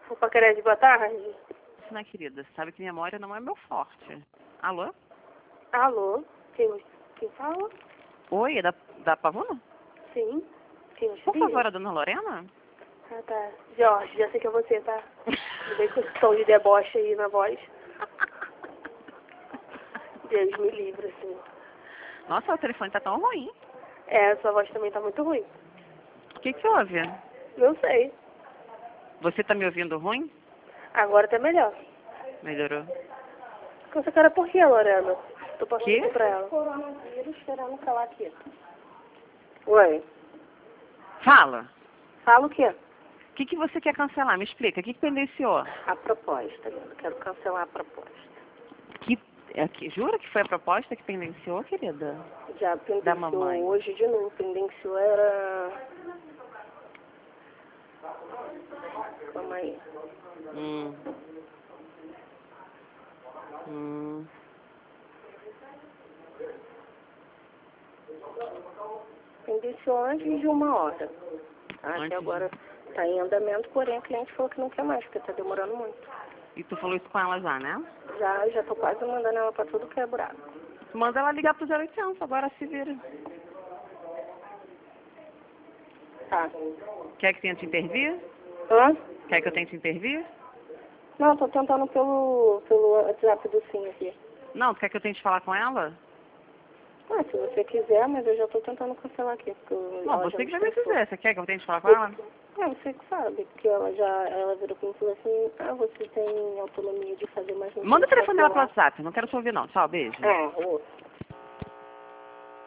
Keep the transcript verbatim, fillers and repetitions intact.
O Paquerete, boa tarde. Né, querida? Você sabe que memória não é meu forte. Alô? Alô? Quem, quem fala? Oi, é da, da Pavuna? Sim. Quem Por seria? favor, a dona Lorena? Ah, tá. Jorge, já sei que é você, tá? Não vem com esse tom de deboche aí na voz. Deus me livre, assim. Nossa, o telefone tá tão ruim. É, sua voz também tá muito ruim. O que que houve? Não sei. Você tá me ouvindo ruim? Agora tá melhor. Melhorou. Com essa cara por quê, Lorena? Tô passando Quê? aqui pra ela. Coronavírus, esperando falar aqui. Oi. Fala. Fala o quê? O que que você quer cancelar? Me explica. O que que pendenciou? A proposta, linda. Quero cancelar a proposta. Que, é, que, jura que foi a proposta que pendenciou, querida? Já Da mamãe. pendenciou hoje de novo. Pendenciou era... Calma aí. Hum. Hum. Pendenciou antes de uma hora. Até Antes agora está em andamento, porém a cliente falou que não quer mais, porque está demorando muito. E tu falou isso com ela já, né? Já, já tô quase mandando ela para tudo que é buraco. Manda ela ligar pro zero oitocentos, agora se vira. Tá. Quer que tente intervir? Hã? Quer que eu tente intervir? Não, tô tentando pelo, pelo WhatsApp do Sim aqui. Não, tu quer que eu tente falar com ela? Ah, se você quiser, mas eu já tô tentando cancelar aqui. Porque Não, ela já você me que vai me estressou. dizer. Você quer que eu tente falar com ela? É, você que sabe, porque ela já, ela virou pra mim e falou assim, ah, você tem autonomia de fazer mais... Manda o telefone dela pro WhatsApp. Não quero te ouvir, não. Tchau, beijo. É, ouço.